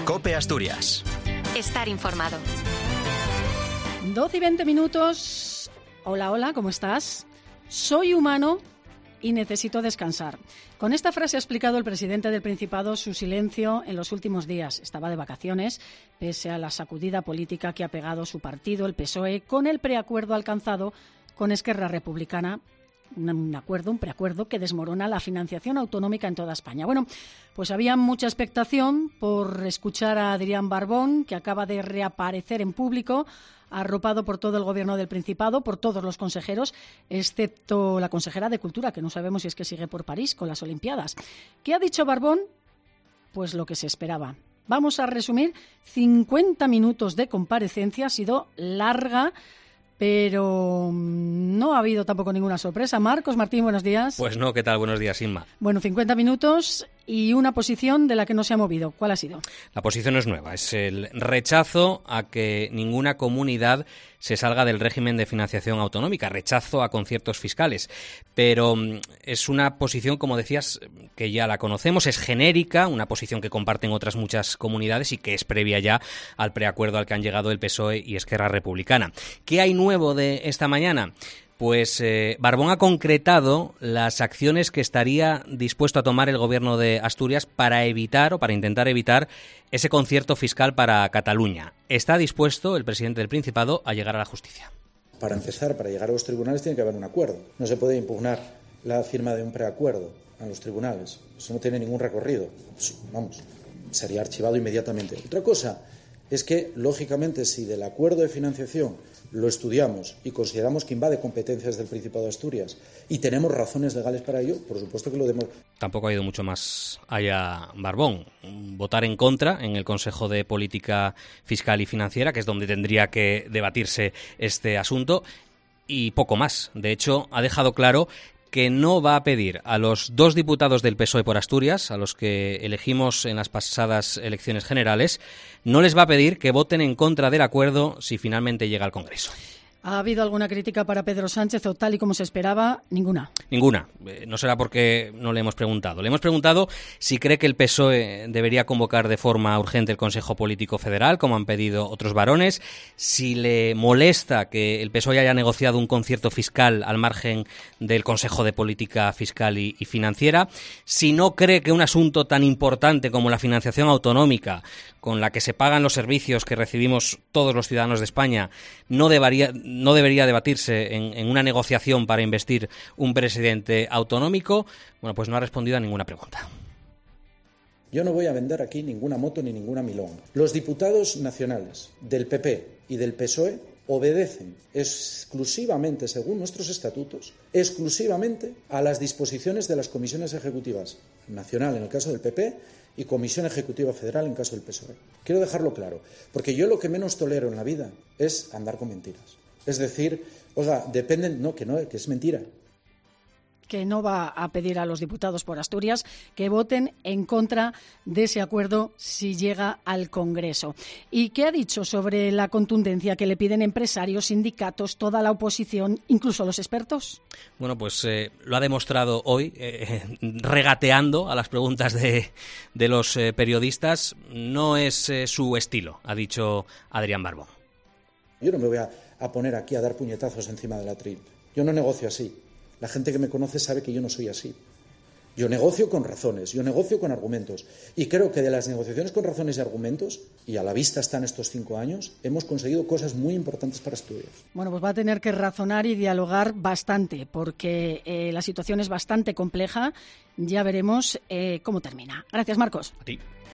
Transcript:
COPE Asturias. Estar informado. 12:20. Hola, hola, ¿cómo estás? Soy humano y necesito descansar. Con esta frase ha explicado el presidente del Principado su silencio en los últimos días. Estaba de vacaciones, pese a la sacudida política que ha pegado su partido, el PSOE, con el preacuerdo alcanzado con Esquerra Republicana. Un preacuerdo que desmorona la financiación autonómica en toda España. Bueno, pues había mucha expectación por escuchar a Adrián Barbón, que acaba de reaparecer en público, arropado por todo el gobierno del Principado, por todos los consejeros, excepto la consejera de Cultura, que no sabemos si es que sigue por París con las Olimpiadas. ¿Qué ha dicho Barbón? Pues lo que se esperaba. Vamos a resumir 50 minutos de comparecencia. Ha sido larga, pero no ha habido tampoco ninguna sorpresa. Marcos Martín, buenos días. Pues no, ¿qué tal? Buenos días, Inma. Bueno, 50 minutos y una posición de la que no se ha movido. ¿Cuál ha sido? La posición es nueva, es el rechazo a que ninguna comunidad se salga del régimen de financiación autonómica, rechazo a conciertos fiscales. Pero es una posición, como decías, que ya la conocemos, es genérica, una posición que comparten otras muchas comunidades y que es previa ya al preacuerdo al que han llegado el PSOE y Esquerra Republicana. ¿Qué hay nuevo de esta mañana? Pues Barbón ha concretado las acciones que estaría dispuesto a tomar el gobierno de Asturias para evitar o para intentar evitar ese concierto fiscal para Cataluña. Está dispuesto el presidente del Principado a llegar a la justicia. Para empezar, para llegar a los tribunales tiene que haber un acuerdo. No se puede impugnar la firma de un preacuerdo a los tribunales. Eso no tiene ningún recorrido. Vamos, sería archivado inmediatamente. Otra cosa es que, lógicamente, si del acuerdo de financiación lo estudiamos y consideramos que invade competencias del Principado de Asturias y tenemos razones legales para ello, por supuesto que lo demos. Tampoco ha ido mucho más allá Barbón. Votar en contra en el Consejo de Política Fiscal y Financiera, que es donde tendría que debatirse este asunto, y poco más. De hecho, ha dejado claro que no va a pedir a los 2 diputados del PSOE por Asturias, a los que elegimos en las pasadas elecciones generales, no les va a pedir que voten en contra del acuerdo si finalmente llega al Congreso. ¿Ha habido alguna crítica para Pedro Sánchez o tal y como se esperaba? Ninguna. Ninguna. No será porque no le hemos preguntado. Le hemos preguntado si cree que el PSOE debería convocar de forma urgente el Consejo Político Federal, como han pedido otros varones, si le molesta que el PSOE haya negociado un concierto fiscal al margen del Consejo de Política Fiscal y Financiera, si no cree que un asunto tan importante como la financiación autonómica, con la que se pagan los servicios que recibimos todos los ciudadanos de España, no debería debatirse en una negociación para investir un presidente autonómico. Bueno, pues no ha respondido a ninguna pregunta. Yo no voy a vender aquí ninguna moto ni ninguna milonga. Los diputados nacionales del PP y del PSOE obedecen exclusivamente, según nuestros estatutos, exclusivamente a las disposiciones de las comisiones ejecutivas nacional en el caso del PP y Comisión Ejecutiva Federal en caso del PSOE. Quiero dejarlo claro, porque yo lo que menos tolero en la vida es andar con mentiras. Es decir, oiga, que es mentira. Que no va a pedir a los diputados por Asturias que voten en contra de ese acuerdo si llega al Congreso. ¿Y qué ha dicho sobre la contundencia que le piden empresarios, sindicatos, toda la oposición, incluso los expertos? Bueno, pues lo ha demostrado hoy, regateando a las preguntas de los periodistas. No es su estilo, ha dicho Adrián Barbón. Yo no me voy a poner aquí a dar puñetazos encima del atril. Yo no negocio así. La gente que me conoce sabe que yo no soy así. Yo negocio con razones, yo negocio con argumentos. Y creo que de las negociaciones con razones y argumentos, y a la vista están estos 5 años, hemos conseguido cosas muy importantes para Asturias. Bueno, pues va a tener que razonar y dialogar bastante, porque la situación es bastante compleja. Ya veremos cómo termina. Gracias, Marcos. A ti.